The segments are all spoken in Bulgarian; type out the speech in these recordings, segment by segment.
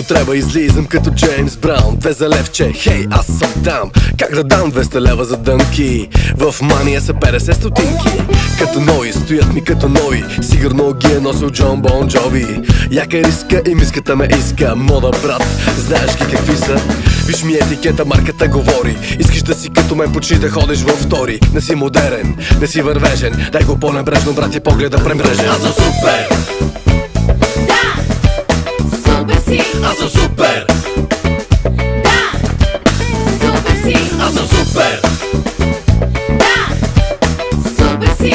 трябва излизам като Джеймс Браун. 2 за левче, хей, аз съм там. Как да дам 200 лева за дънки? В мания са 50 стотинки. Като нови, стоят ми като нови. Сигурно ги е носил Джон Бон Джови. Яка риска и миската ме иска. Мода, брат, знаеш ги какви са? Виж ми етикета, марката говори. Искаш да си като мен, почни да ходиш във втори. Не си модерен, не си вървежен. Дай го по-небрежно, брат, и погледа премрежен. Аз съм супер! Да! Супер си! Аз съм супер! Да! Супер си! Аз съм супер! Да! Супер си!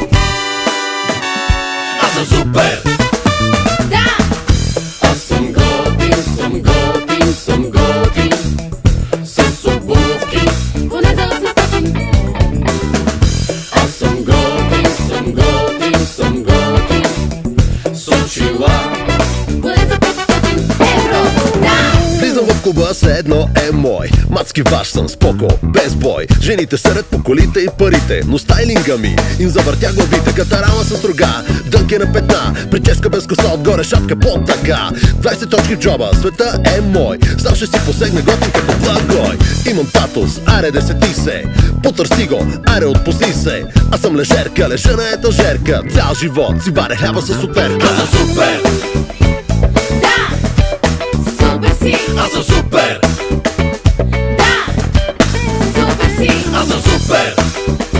Аз съм супер! Да! Аз съм готин, съм готин, съм готин. С обувки. Поне за 800. Аз съм готин, съм готин, съм готин. С очила. Поне за 500 евро. Да! Влизам в клуба, все едно е мой. Мацки ваш съм, споко, без бой. Жените сърят по колите и парите, но стайлинга ми им завъртя главите. Катарама с рога, дънки на петна, прическа без коса, отгоре шапка под така. 20 точки в джоба, света е мой. Сам ще си посегна готин като благой. Имам татус, аре десети се. Потърси го, аре отпусти се. Аз съм лежерка, лежа на етажерка. Цял живот си варя хляба с оперка. Аз съм супер! Да! Супер си! Аз съм супер! Да! Супер си! Аз съм супер!